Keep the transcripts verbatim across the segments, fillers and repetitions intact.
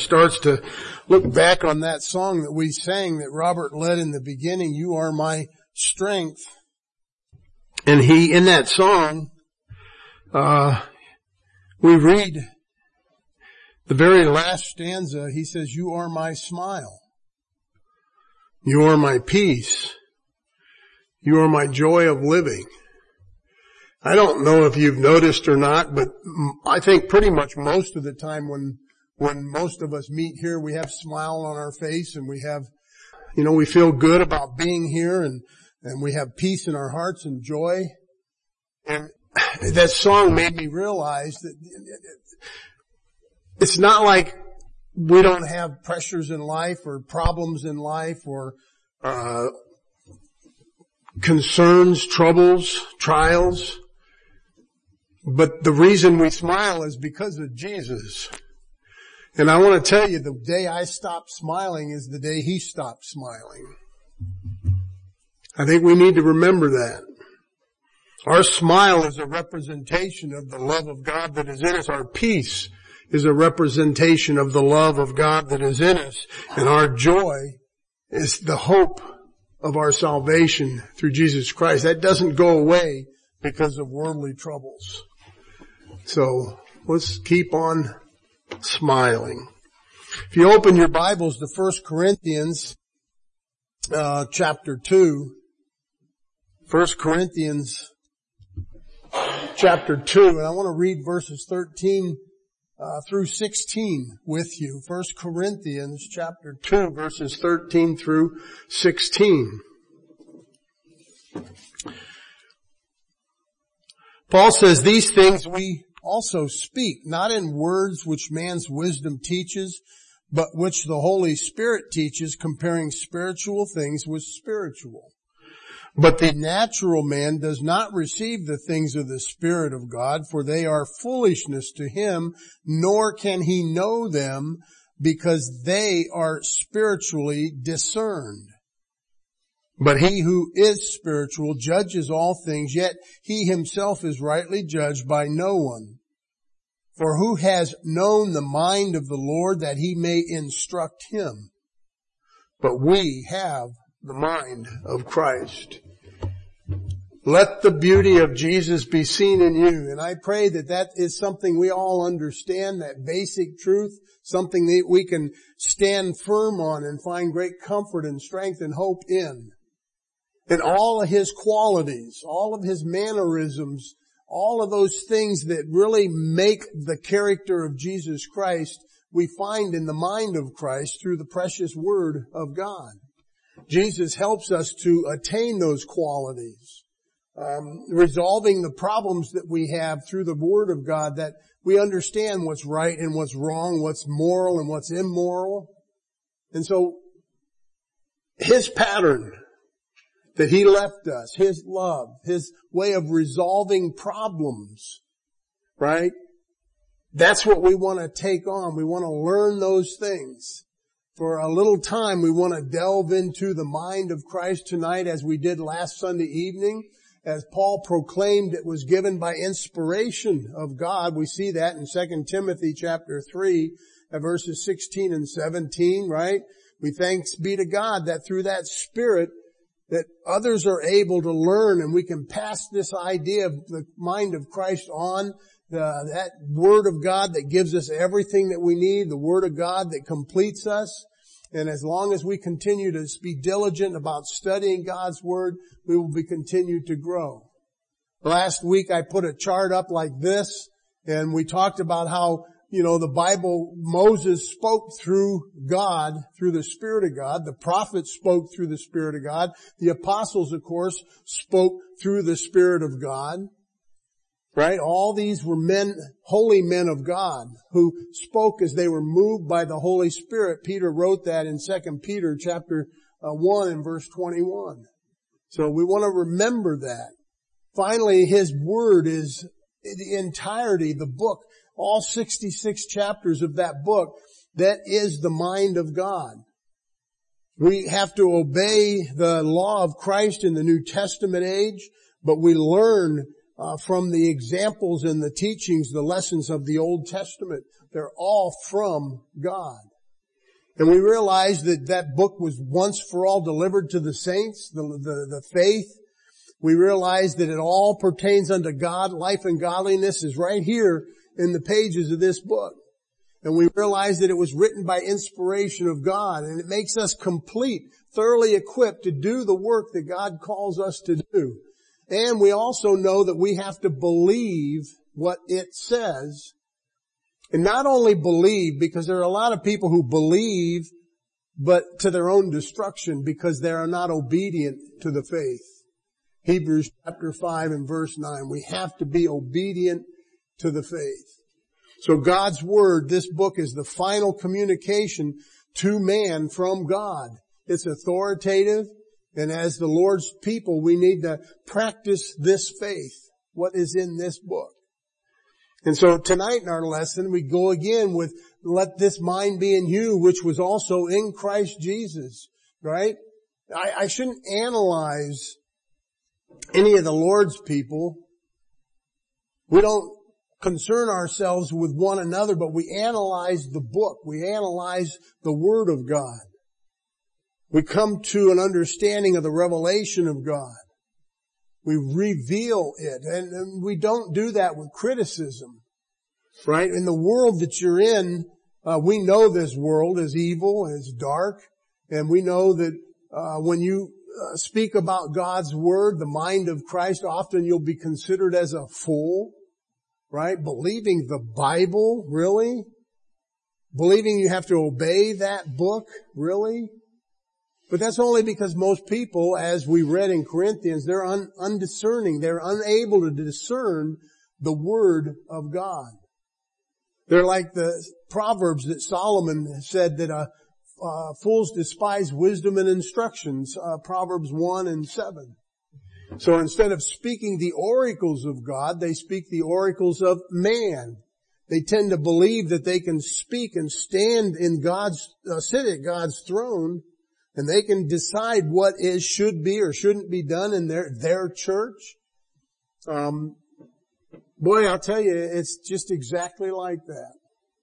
starts to look back on that song that we sang that Robert led in the beginning, "You Are My Strength." And he, in that song, uh, we read the very last stanza. He says, "You are my smile. You are my peace. You are my joy of living." I don't know if you've noticed or not, but I think pretty much most of the time when, when most of us meet here, we have a smile on our face and we have, you know, we feel good about being here and, and we have peace in our hearts and joy. And that song made me realize that it's not like we don't have pressures in life or problems in life or, uh, concerns, troubles, trials. But the reason we smile is because of Jesus. And I want to tell you, the day I stopped smiling is the day He stopped smiling. I think we need to remember that. Our smile is a representation of the love of God that is in us. Our peace is a representation of the love of God that is in us. And our joy is the hope of our salvation through Jesus Christ. That doesn't go away because of worldly troubles. So let's keep on smiling. If you open your Bibles to First Corinthians uh chapter two, First Corinthians chapter two, and I want to read verses thirteen uh through sixteen with you. First Corinthians chapter two, verses thirteen through sixteen. Paul says, "These things we also speak, not in words which man's wisdom teaches, but which the Holy Spirit teaches, comparing spiritual things with spiritual. But the natural man does not receive the things of the Spirit of God, for they are foolishness to him, nor can he know them, because they are spiritually discerned. But he who is spiritual judges all things, yet he himself is rightly judged by no one. For who has known the mind of the Lord that he may instruct him? But we have the mind of Christ." Let the beauty of Jesus be seen in you. And I pray that that is something we all understand, that basic truth, something that we can stand firm on and find great comfort and strength and hope in. And all of His qualities, all of His mannerisms, all of those things that really make the character of Jesus Christ, we find in the mind of Christ through the precious Word of God. Jesus helps us to attain those qualities, um, resolving the problems that we have through the Word of God, that we understand what's right and what's wrong, what's moral and what's immoral. And so His pattern that He left us, His love, His way of resolving problems, right? That's what we want to take on. We want to learn those things. For a little time, we want to delve into the mind of Christ tonight, as we did last Sunday evening. As Paul proclaimed, it was given by inspiration of God. We see that in Second Timothy chapter three, verses sixteen and seventeen, right? We thanks be to God that through that Spirit, that others are able to learn, and we can pass this idea of the mind of Christ on, the, that Word of God that gives us everything that we need, the Word of God that completes us. And as long as we continue to be diligent about studying God's Word, we will be continued to grow. Last week I put a chart up like this, and we talked about how, you know, the Bible, Moses spoke through God, through the Spirit of God. The prophets spoke through the Spirit of God. The apostles, of course, spoke through the Spirit of God. Right? All these were men, holy men of God, who spoke as they were moved by the Holy Spirit. Peter wrote that in Second Peter chapter one and verse twenty-one. So we want to remember that. Finally, His Word is the entirety, the book, all sixty-six chapters of that book, that is the mind of God. We have to obey the law of Christ in the New Testament age, but we learn uh, from the examples and the teachings, the lessons of the Old Testament. They're all from God. And we realize that that book was once for all delivered to the saints, the, the, the faith. We realize that it all pertains unto God. Life and godliness is right here in the pages of this book. And we realize that it was written by inspiration of God, and it makes us complete, thoroughly equipped to do the work that God calls us to do. And we also know that we have to believe what it says. And not only believe, because there are a lot of people who believe, but to their own destruction because they are not obedient to the faith. Hebrews chapter five and verse nine. We have to be obedient to the faith. So God's Word, this book, is the final communication to man from God. It's authoritative, and as the Lord's people, we need to practice this faith, what is in this book. And so tonight in our lesson, we go again with, let this mind be in you, which was also in Christ Jesus, right? I, I shouldn't analyze any of the Lord's people. We don't concern ourselves with one another, but we analyze the book. We analyze the Word of God. We come to an understanding of the revelation of God. We reveal it, and, and we don't do that with criticism, right? In the world that you're in, uh, we know this world is evil and it's dark, and we know that uh, when you uh, speak about God's Word, the mind of Christ, often you'll be considered as a fool, right? Believing the Bible, really? Believing you have to obey that book, really? But that's only because most people, as we read in Corinthians, they're un- undiscerning. They're unable to discern the Word of God. They're like the Proverbs that Solomon said that uh, uh, fools despise wisdom and instructions, uh, Proverbs one and seven. So instead of speaking the oracles of God, they speak the oracles of man. They tend to believe that they can speak and stand in God's, uh, sit at God's throne, and they can decide what is, should be or shouldn't be done in their, their church. Um, boy, I'll tell you, it's just exactly like that.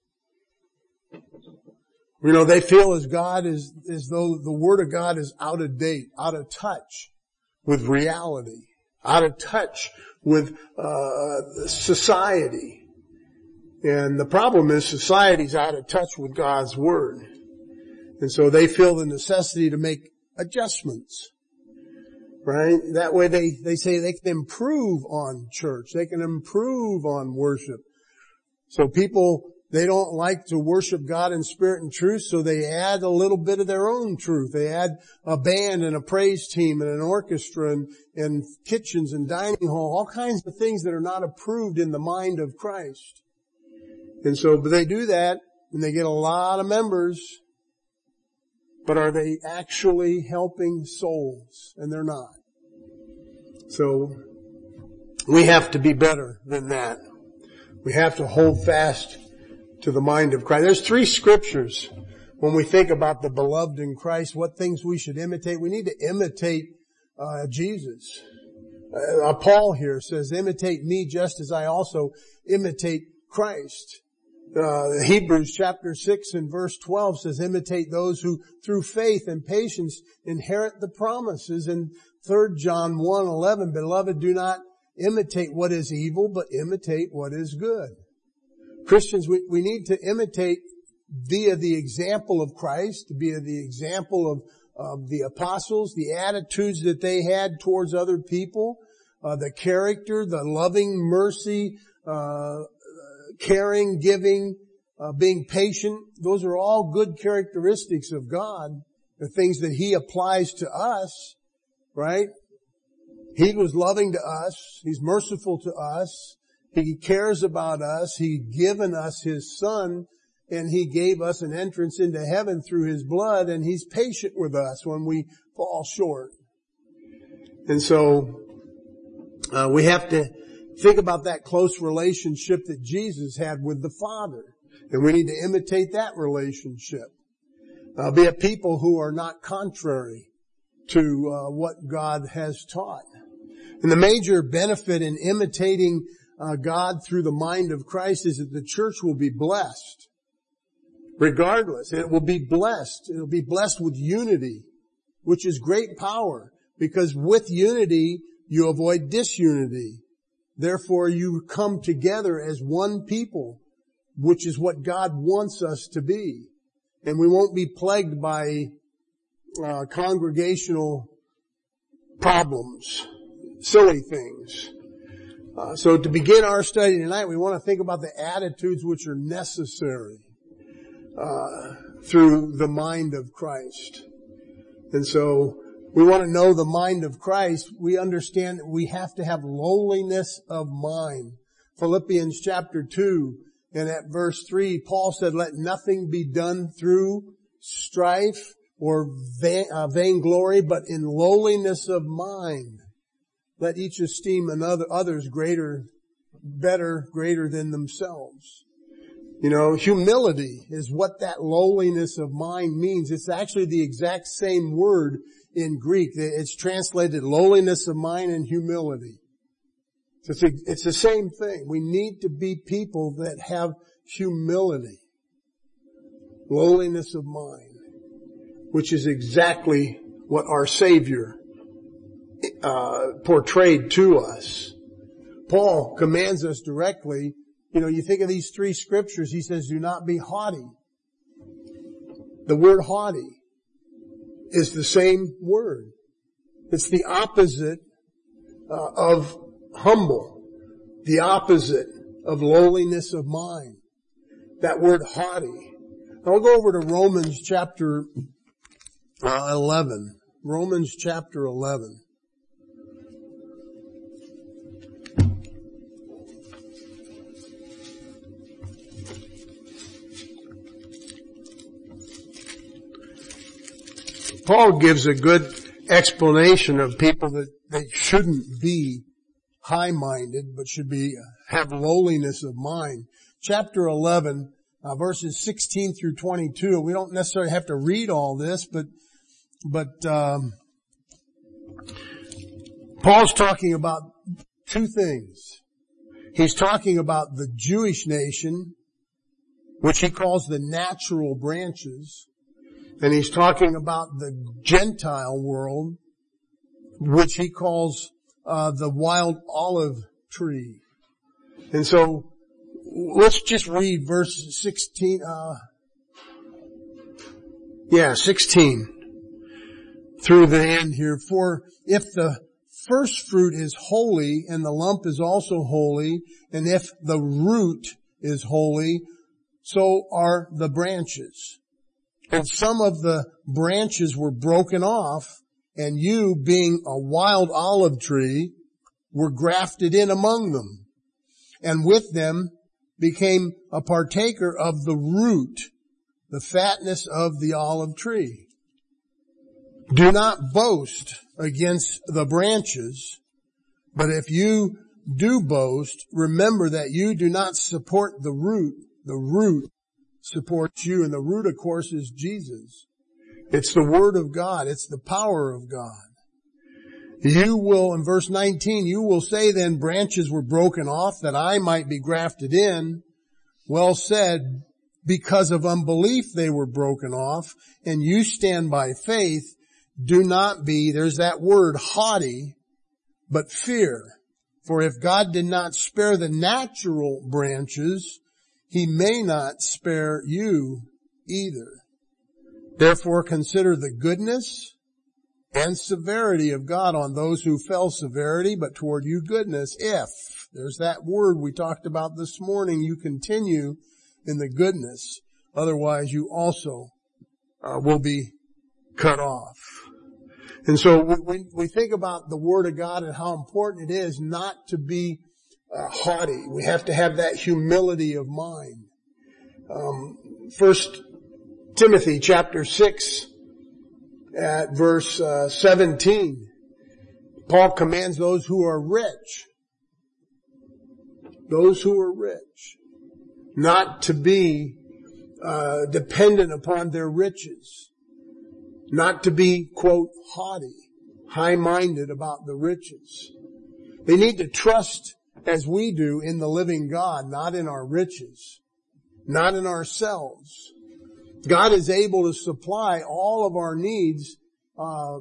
You know, they feel as God is, as though the Word of God is out of date, out of touch with reality, out of touch with, uh, society. And the problem is society's out of touch with God's Word. And so they feel the necessity to make adjustments, right? That way they, they say they can improve on church. They can improve on worship. So people, they don't like to worship God in spirit and truth, so they add a little bit of their own truth. They add a band and a praise team and an orchestra and, and kitchens and dining hall, all kinds of things that are not approved in the mind of Christ. And so, but they do that and they get a lot of members. But are they actually helping souls? And they're not. So we have to be better than that. We have to hold fast to the mind of Christ. There's three scriptures when we think about the beloved in Christ, what things we should imitate. We need to imitate uh, Jesus. Uh, Paul here says, imitate me just as I also imitate Christ. Uh, Hebrews chapter six and verse twelve says, imitate those who through faith and patience inherit the promises. And third John one eleven, beloved, do not imitate what is evil, but imitate what is good. Christians, we, we need to imitate via the example of Christ, via the example of, of the apostles, the attitudes that they had towards other people, uh, the character, the loving mercy, uh, caring, giving, uh, being patient. Those are all good characteristics of God. The things that He applies to us, right? He was loving to us. He's merciful to us. He cares about us. He's given us His Son, and He gave us an entrance into heaven through His blood, and He's patient with us when we fall short. And so, uh, we have to think about that close relationship that Jesus had with the Father. And we need to imitate that relationship. Uh, be a people who are not contrary to uh, what God has taught. And the major benefit in imitating uh, God through the mind of Christ is that the church will be blessed. regardless. It will be blessed. It will be blessed with unity, which is great power, because with unity, you avoid disunity. Therefore, you come together as one people, which is what God wants us to be. And we won't be plagued by uh, congregational problems, silly things. Uh, so to begin our study tonight, we want to think about the attitudes which are necessary uh, through the mind of Christ. And so we want to know the mind of Christ. We understand that we have to have lowliness of mind. Philippians chapter two and at verse three, Paul said, let nothing be done through strife or vain, uh, vainglory, but in lowliness of mind. Let each esteem another, others greater, better, greater than themselves. You know, humility is what that lowliness of mind means. It's actually the exact same word in Greek. It's translated lowliness of mind and humility. It's, a, it's the same thing. We need to be people that have humility, lowliness of mind, which is exactly what our Savior uh portrayed to us. Paul commands us directly. You know, you think of these three scriptures, he says, do not be haughty. The word haughty is the same word. It's the opposite uh, of humble, the opposite of lowliness of mind. That word haughty. I'll go over to Romans chapter uh, eleven. Romans chapter eleven. Paul gives a good explanation of people that they shouldn't be high-minded, but should be, have lowliness of mind. Chapter eleven, uh, verses sixteen through twenty-two. We don't necessarily have to read all this, but, but, um, Paul's talking about two things. He's talking about the Jewish nation, which he calls the natural branches. And he's talking about the Gentile world, which he calls uh, the wild olive tree. And so let's just read verse sixteen. Uh, yeah, sixteen through the end here. For if the first fruit is holy, and the lump is also holy, and if the root is holy, so are the branches. And some of the branches were broken off, and you, being a wild olive tree, were grafted in among them, and with them became a partaker of the root, the fatness of the olive tree. Do not boast against the branches, but if you do boast, remember that you do not support the root, the root supports you, and the root, of course, is Jesus. It's the Word of God. It's the power of God. You will, in verse nineteen, you will say then, branches were broken off that I might be grafted in. Well said, because of unbelief they were broken off, and you stand by faith. Do not be, there's that word, haughty, but fear. For if God did not spare the natural branches, He may not spare you either. Therefore consider the goodness and severity of God on those who fell severity, but toward you goodness, if, there's that word we talked about this morning, you continue in the goodness. Otherwise you also uh, will be cut off. And so we, we think about the Word of God and how important it is not to be uh, haughty. We have to have that humility of mind. Um, First Timothy chapter six at verse uh, seventeen, Paul commands those who are rich, those who are rich, not to be uh, dependent upon their riches. Not to be, quote, haughty, high-minded about the riches. They need to trust, as we do, in the living God, not in our riches, not in ourselves. God is able to supply all of our needs. Uh,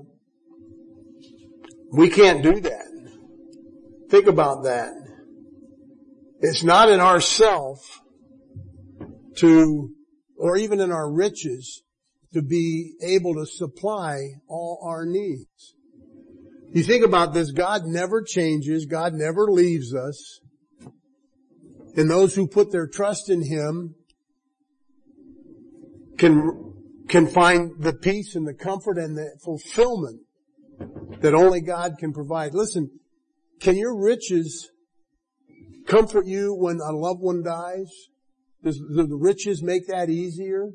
we can't do that. Think about that. It's not in ourself to, or even in our riches, to be able to supply all our needs. You think about this, God never changes, God never leaves us. And those who put their trust in Him can, can find the peace and the comfort and the fulfillment that only God can provide. Listen, can your riches comfort you when a loved one dies? Does do the riches make that easier?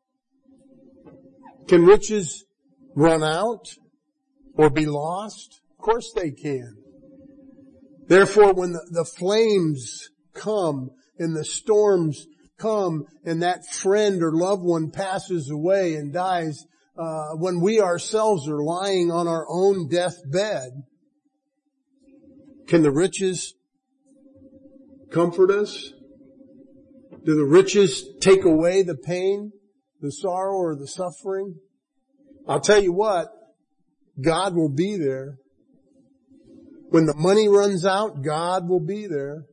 Can riches run out or be lost? Of course they can. Therefore, when the, the flames come and the storms come and that friend or loved one passes away and dies, uh, when we ourselves are lying on our own deathbed, can the riches comfort us? Do the riches take away the pain, the sorrow, or the suffering? I'll tell you what, God will be there. When the money runs out, God will be there.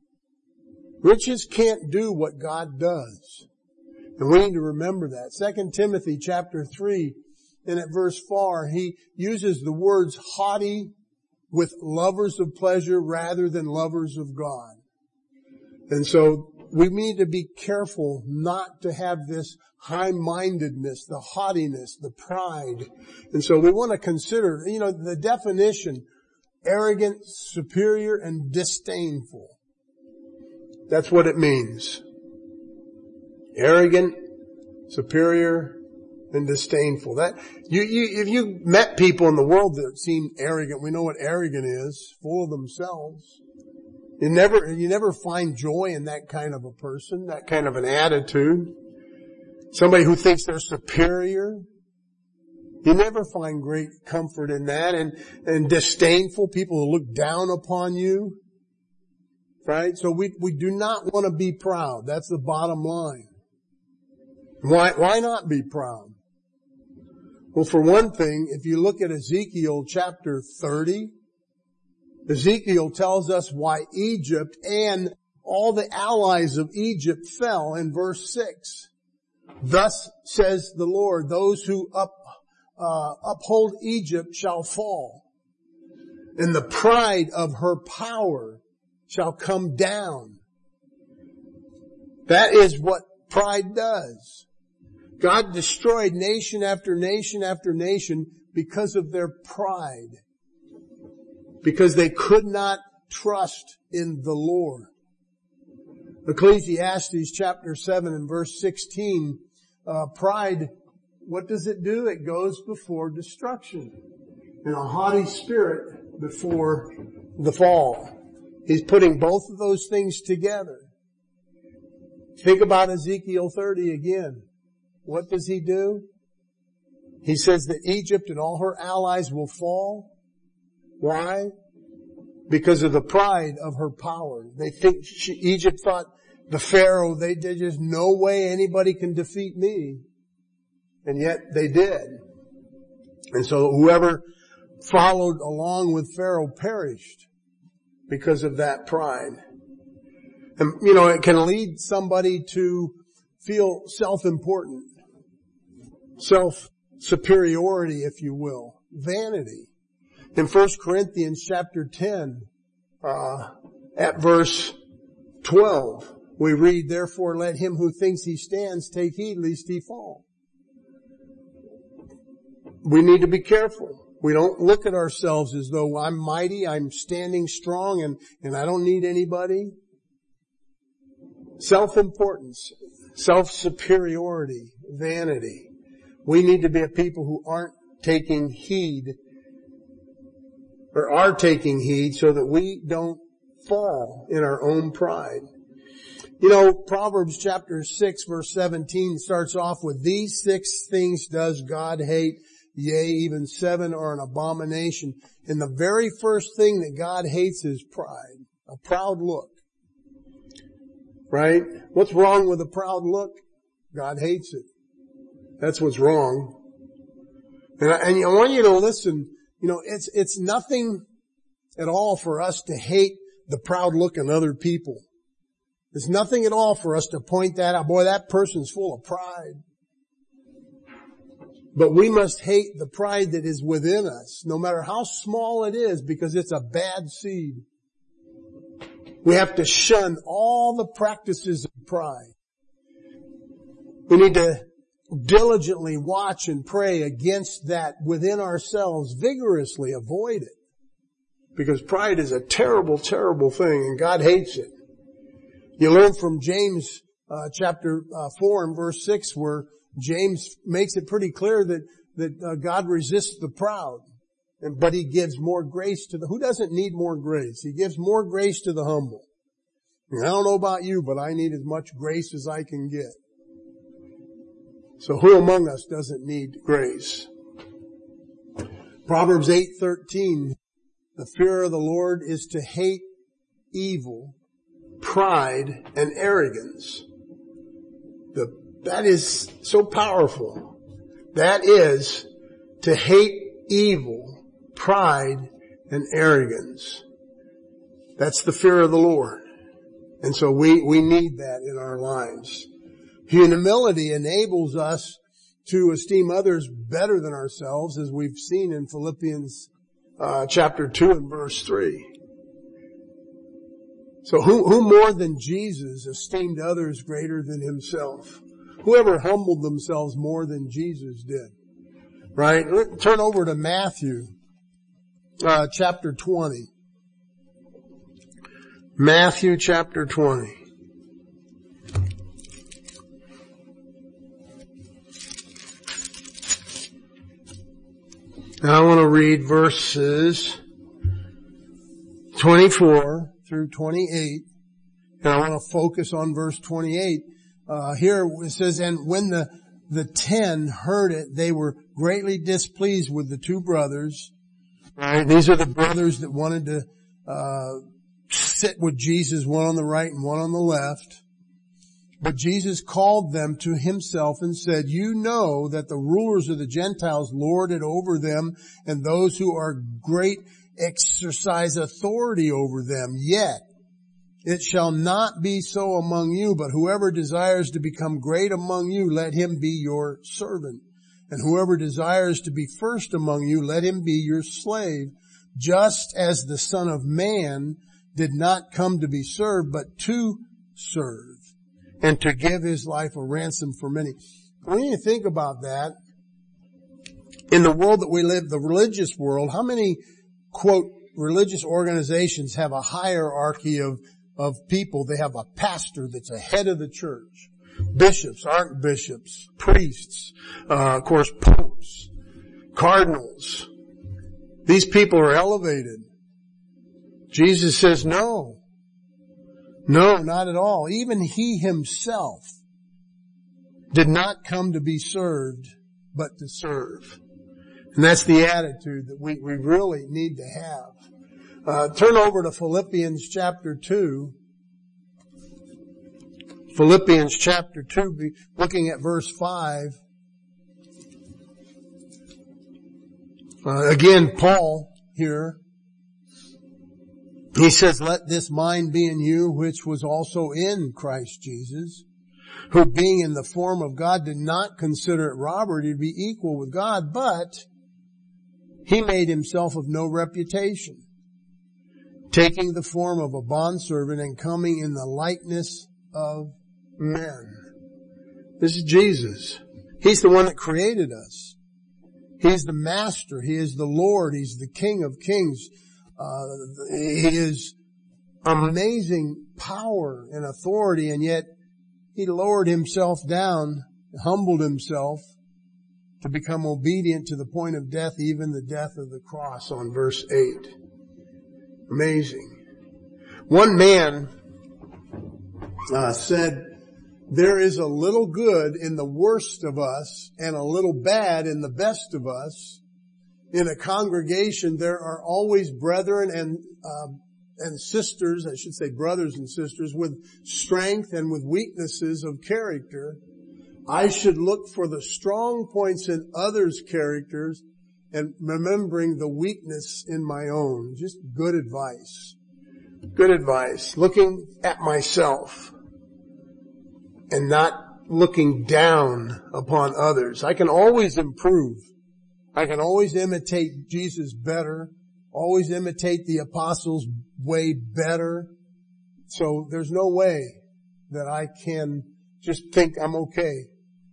Riches can't do what God does. And we need to remember that. Second Timothy chapter three, and at verse four, he uses the words haughty with lovers of pleasure rather than lovers of God. And so we need to be careful not to have this high-mindedness, the haughtiness, the pride. And so we want to consider, you know, the definition, arrogant, superior, and disdainful. That's what it means. Arrogant, superior, and disdainful. That, you, you, if you met people in the world that seem arrogant, we know what arrogant is, full of themselves. You never, you never find joy in that kind of a person, that kind of an attitude. Somebody who thinks they're superior. You never find great comfort in that. And, and disdainful, people who look down upon you. Right? So we, we do not want to be proud. That's the bottom line. Why, why not be proud? Well, for one thing, if you look at Ezekiel chapter thirty, Ezekiel tells us why Egypt and all the allies of Egypt fell in verse six. Thus says the Lord, those who up, uh, uphold Egypt shall fall, and the pride of her power shall come down. That is what pride does. God destroyed nation after nation after nation because of their pride. Because they could not trust in the Lord. Ecclesiastes chapter seven and verse sixteen, uh, pride, what does it do? It goes before destruction. And a haughty spirit before the fall. He's putting both of those things together. Think about Ezekiel thirty again. What does he do? He says that Egypt and all her allies will fall. Why? Because of the pride of her power. They think she, Egypt thought the Pharaoh, they did just no way anybody can defeat me. And yet they did. And so whoever followed along with Pharaoh perished because of that pride. And, you know, it can lead somebody to feel self-important, self-superiority, if you will, vanity. In First Corinthians chapter ten, uh, at verse twelve, we read, therefore let him who thinks he stands take heed lest he fall. We need to be careful. We don't look at ourselves as though I'm mighty, I'm standing strong, and, and I don't need anybody. Self-importance, self-superiority, vanity. We need to be a people who aren't taking heed or are taking heed so that we don't fall in our own pride. You know, Proverbs chapter six verse seventeen starts off with, these six things does God hate, yea, even seven are an abomination. And the very first thing that God hates is pride, a proud look. Right? What's wrong with a proud look? God hates it. That's what's wrong. And I, and I want you to listen, you know, it's, it's nothing at all for us to hate the proud look in other people. There's nothing at all for us to point that out. Boy, that person's full of pride. But we must hate the pride that is within us, no matter how small it is, because it's a bad seed. We have to shun all the practices of pride. We need to diligently watch and pray against that within ourselves, vigorously avoid it. Because pride is a terrible, terrible thing, and God hates it. You learn from James uh, chapter uh, four and verse six, where James makes it pretty clear that that uh, God resists the proud, and but He gives more grace to the. Who doesn't need more grace? He gives more grace to the humble. And I don't know about you, but I need as much grace as I can get. So who among us doesn't need grace? Proverbs eight thirteen. The fear of the Lord is to hate evil, pride, and arrogance. The, that is so powerful. That is to hate evil, pride, and arrogance. That's the fear of the Lord. And so we, we need that in our lives. Humility enables us to esteem others better than ourselves, as we've seen in Philippians Uh, chapter two and verse three. So who, who more than Jesus esteemed others greater than himself? Whoever humbled themselves more than Jesus did? Right? Turn over to Matthew, uh, chapter twenty. Matthew chapter twenty. Now I want to read verses twenty-four through twenty-eight, and I want to focus on verse twenty-eight. Uh, here it says, and when the, the ten heard it, they were greatly displeased with the two brothers. Right? These are the brothers that wanted to, uh, sit with Jesus, one on the right and one on the left. But Jesus called them to himself and said, you know that the rulers of the Gentiles lord it over them, and those who are great exercise authority over them. Yet it shall not be so among you, but whoever desires to become great among you, let him be your servant. And whoever desires to be first among you, let him be your slave, just as the Son of Man did not come to be served, but to serve, and to give his life a ransom for many. When you think about that, in the world that we live, the religious world, how many, quote, religious organizations have a hierarchy of, of people? They have a pastor that's a head of the church. Bishops, archbishops, priests, uh, of course, popes, cardinals. These people are elevated. Jesus says no. No, not at all. Even he himself did not come to be served, but to serve. And that's the attitude that we, we really need to have. Uh, turn over to Philippians chapter two. Philippians chapter two, looking at verse five. Uh, again, Paul here. He says, let this mind be in you, which was also in Christ Jesus, who being in the form of God did not consider it robbery to be equal with God, but he made himself of no reputation, taking the form of a bondservant and coming in the likeness of men. This is Jesus. He's the one that created us. He's the master. He is the Lord. He's the King of kings. Uh, he is amazing power and authority, and yet he lowered himself down, humbled himself to become obedient to the point of death, even the death of the cross on verse eight. Amazing. One man uh, said, there is a little good in the worst of us and a little bad in the best of us. In a congregation, there are always brethren and uh, and sisters, I should say brothers and sisters, with strength and with weaknesses of character. I should look for the strong points in others' characters and remembering the weakness in my own. Just good advice. Good advice. Looking at myself and not looking down upon others. I can always improve. I can always imitate Jesus better, always imitate the apostles' way better. So there's no way that I can just think I'm okay.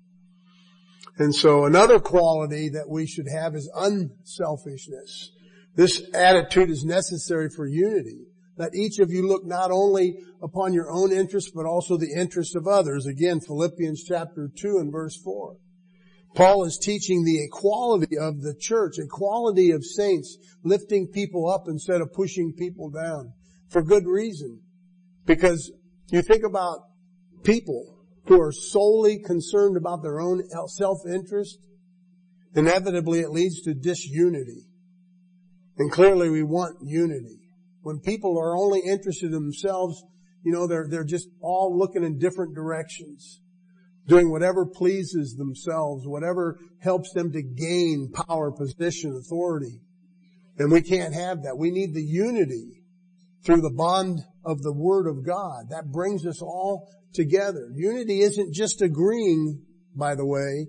And so another quality that we should have is unselfishness. This attitude is necessary for unity. Let each of you look not only upon your own interests, but also the interests of others. Again, Philippians chapter two and verse four. Paul is teaching the equality of the church, equality of saints, lifting people up instead of pushing people down. For good reason. Because you think about people who are solely concerned about their own self-interest, inevitably it leads to disunity. And clearly we want unity. When people are only interested in themselves, you know, they're, they're just all looking in different directions, doing whatever pleases themselves, whatever helps them to gain power, position, authority. And we can't have that. We need the unity through the bond of the Word of God. That brings us all together. Unity isn't just agreeing, by the way.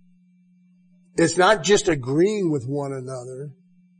It's not just agreeing with one another,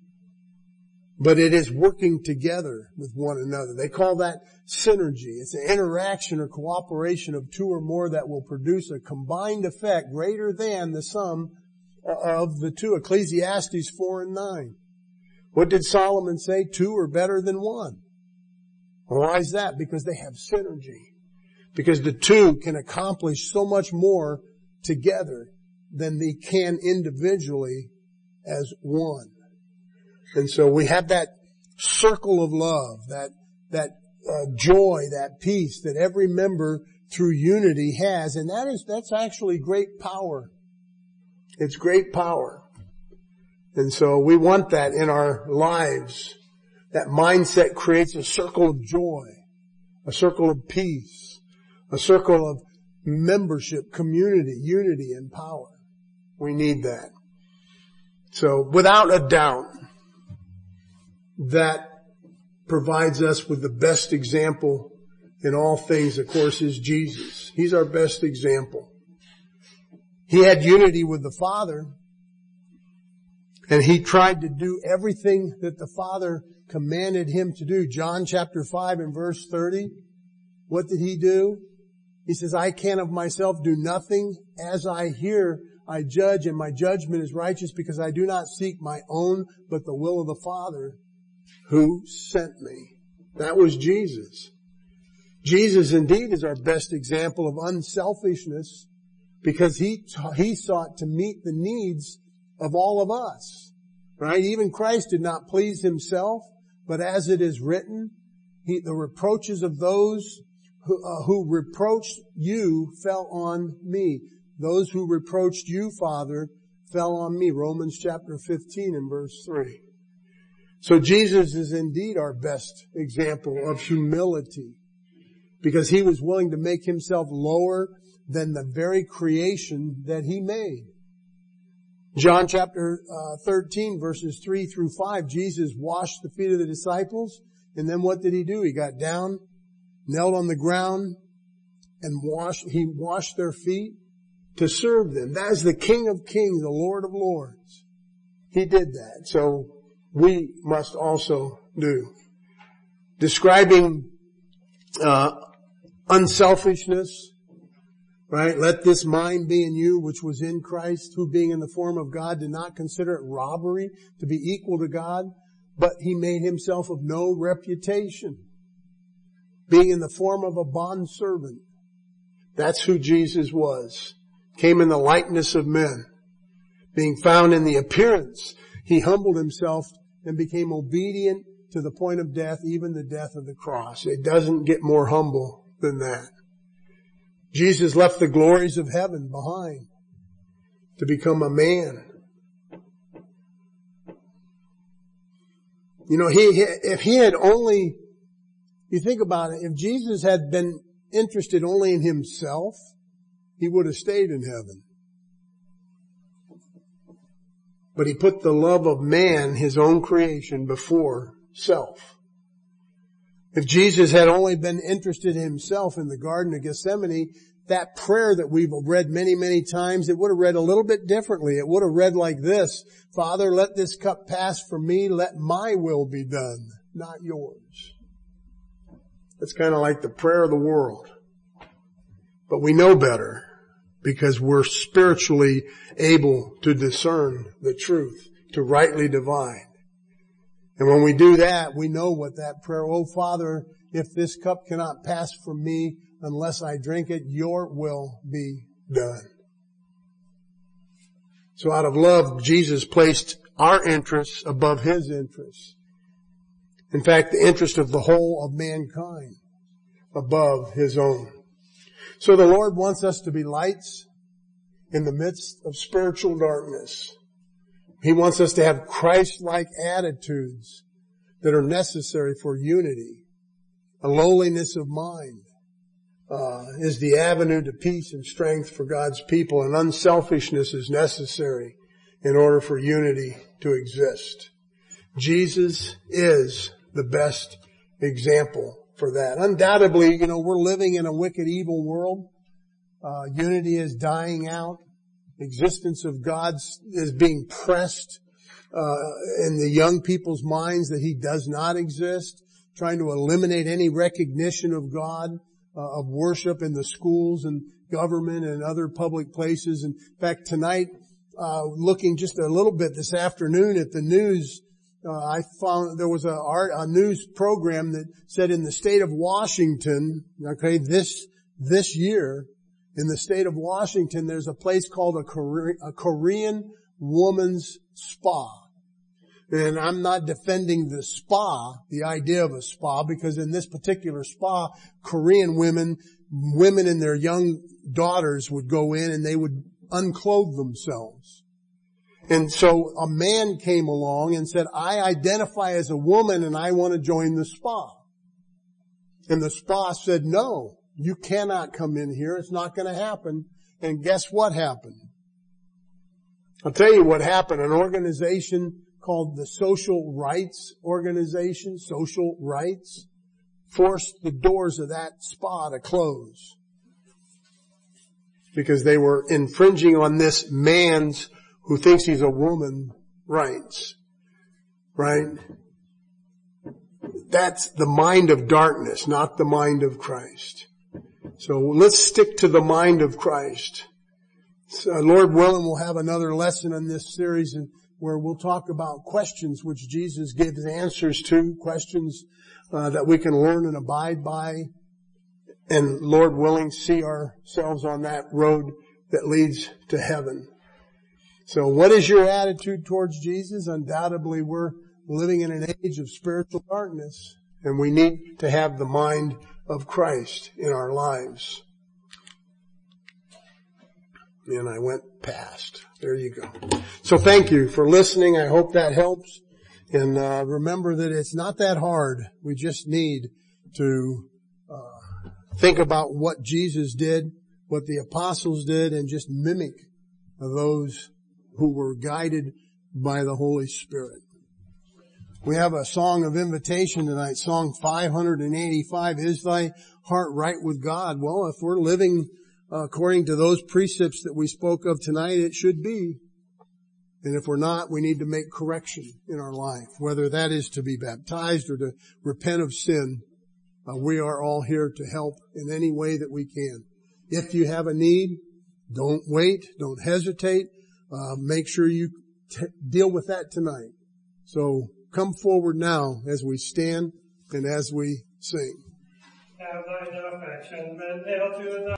but it is working together with one another. They call that synergy. It's an interaction or cooperation of two or more that will produce a combined effect greater than the sum of the two. Ecclesiastes four and nine. What did Solomon say? Two are better than one. Why is that? Because they have synergy. Because the two can accomplish so much more together than they can individually as one. And so we have that circle of love, that, that uh, joy, that peace that every member through unity has. And that is, that's actually great power. It's great power. And so we want that in our lives. That mindset creates a circle of joy, a circle of peace, a circle of membership, community, unity, and power. We need that. So without a doubt, that provides us with the best example in all things, of course, is Jesus. He's our best example. He had unity with the Father, and he tried to do everything that the Father commanded him to do. John chapter five and verse thirty. What did he do? He says, I can of myself do nothing. As I hear, I judge, and my judgment is righteous, because I do not seek my own, but the will of the Father who sent me. That was Jesus. Jesus indeed is our best example of unselfishness, because he, he sought to meet the needs of all of us. Right? Even Christ did not please himself, but as it is written, he, the reproaches of those who, uh, who reproached you fell on me. Those who reproached you, Father, fell on me. Romans chapter fifteen and verse three. So Jesus is indeed our best example of humility, because he was willing to make himself lower than the very creation that he made. John chapter uh, thirteen verses three through five, Jesus washed the feet of the disciples, and then what did he do? He got down, knelt on the ground, and washed, he washed their feet to serve them. That is the King of Kings, the Lord of Lords. He did that. So we must also do. Describing uh unselfishness, right? Let this mind be in you, which was in Christ, who being in the form of God did not consider it robbery to be equal to God, but he made himself of no reputation, being in the form of a bondservant. That's who Jesus was. Came in the likeness of men. Being found in the appearance, he humbled himself and became obedient to the point of death, even the death of the cross. It doesn't get more humble than that. Jesus left the glories of heaven behind to become a man. You know, he, he if he had only, you think about it, if Jesus had been interested only in himself, he would have stayed in heaven. But he put the love of man, his own creation, before self. If Jesus had only been interested in himself in the Garden of Gethsemane, that prayer that we've read many, many times, it would have read a little bit differently. It would have read like this: Father, let this cup pass from me. Let my will be done, not yours. It's kind of like the prayer of the world. But we know better because we're spiritually able to discern the truth, to rightly divide. And when we do that, we know what that prayer, oh Father, if this cup cannot pass from me unless I drink it, your will be done. So out of love, Jesus placed our interests above his interests. In fact, the interest of the whole of mankind above his own. So the Lord wants us to be lights in the midst of spiritual darkness. He wants us to have Christ-like attitudes that are necessary for unity. A lowliness of mind uh, is the avenue to peace and strength for God's people, and unselfishness is necessary in order for unity to exist. Jesus is the best example for that. Undoubtedly, you know, we're living in a wicked, evil world. Uh, unity is dying out. Existence of God is being pressed uh, in the young people's minds that he does not exist, trying to eliminate any recognition of God, uh, of worship in the schools and government and other public places. In fact, tonight, uh, looking just a little bit this afternoon at the news, uh, I found there was a, art, a news program that said in the state of Washington, okay, this, this year, in the state of Washington, there's a place called a, Kore- a Korean woman's spa. And I'm not defending the spa, the idea of a spa, because in this particular spa, Korean women, women and their young daughters would go in and they would unclothe themselves. And so a man came along and said, I identify as a woman and I want to join the spa. And the spa said, no. You cannot come in here. It's not going to happen. And guess what happened? I'll tell you what happened. An organization called the Social Rights Organization, Social Rights, forced the doors of that spa to close because they were infringing on this man's, who thinks he's a woman, rights. Right? That's the mind of darkness, not the mind of Christ. So let's stick to the mind of Christ. So, Lord willing, we'll have another lesson in this series where we'll talk about questions which Jesus gives answers to, questions uh, that we can learn and abide by, and Lord willing, see ourselves on that road that leads to heaven. So what is your attitude towards Jesus? Undoubtedly, we're living in an age of spiritual darkness, and we need to have the mind of Christ in our lives. And I went past. There you go. So thank you for listening. I hope that helps. And uh, remember that it's not that hard. We just need to uh, think about what Jesus did, what the apostles did, and just mimic those who were guided by the Holy Spirit. We have a song of invitation tonight, song five eighty-five, Is Thy Heart Right with God? Well, if we're living uh, according to those precepts that we spoke of tonight, it should be. And if we're not, we need to make correction in our life, whether that is to be baptized or to repent of sin. Uh, we are all here to help in any way that we can. If you have a need, don't wait, don't hesitate. Uh, make sure you t- deal with that tonight. So, come forward now as we stand and as we sing. Have thine affection been nailed to the